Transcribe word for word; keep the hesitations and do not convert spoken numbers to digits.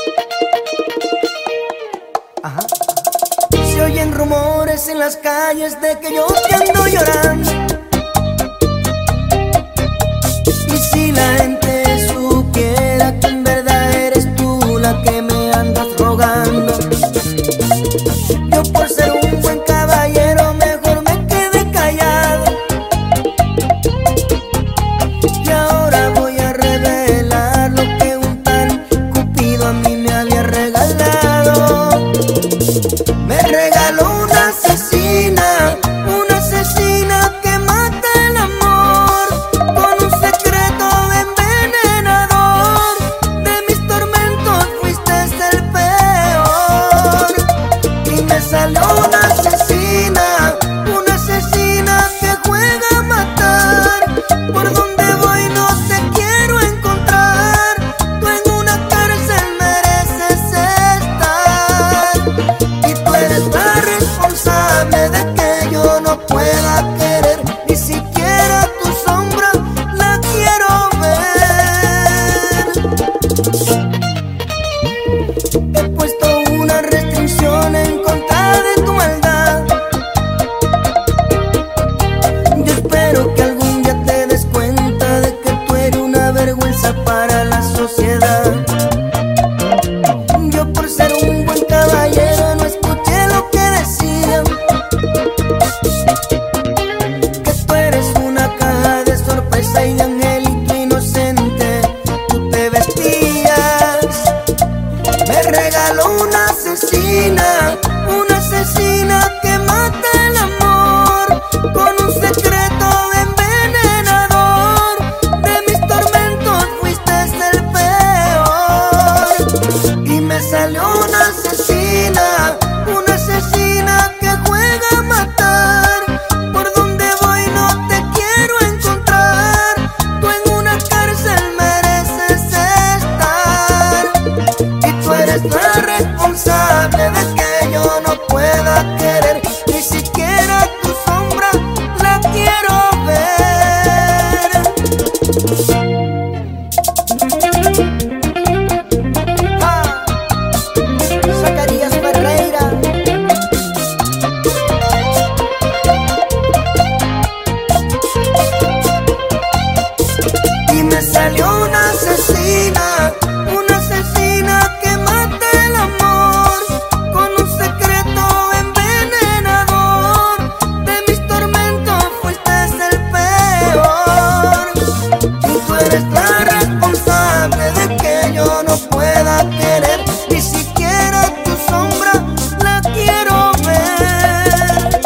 Ajá. Se oyen rumores en las calles de que yo te ando llorando. Y si la gente supiera que en verdad eres tú la que me andas rogando, yo por ser un buen caballero mejor me quedé callado. Y ahora voy a revelar lo que un tal Cupido a mí me había regalado. Me regaló una asesina, una asesina que mata el amor, con un secreto envenenador. De mis tormentos fuiste el peor. Y me salió una asesina, una asesina que juega a matar. Por donde voy no te quiero encontrar. Tú en una cárcel mereces estar. Y tú eres la responsable de que yo no pueda querer. Ni siquiera tu sombra la quiero ver. He puesto una restricción en contra de tu maldad. Yo espero que algún día te des cuenta de que tú eres una vergüenza para la sociedad. Yo por ser un buen caballero no escuché lo que decían, que tú eres una caja de sorpresa y de angelito inocente tú te vestías. Me regaló una asesina, una asesina que mata el amor, con un secreto envenenador. De mis tormentos fuiste el peor. Y me salió una asesina, una asesina que juega a matar. Por donde voy no te quiero encontrar. Tú en una cárcel mereces estar. Y tú eres la responsable de que yo no pueda querer. Ni siquiera tu sombra la quiero ver. Ah, Zacarías Ferreira. Y me salió una asesina, una asesina que mata el amor, con un secreto envenenador. De mis tormentos fuiste el peor. Y tú eres la responsable de que yo no pueda querer. Ni siquiera tu sombra la quiero ver.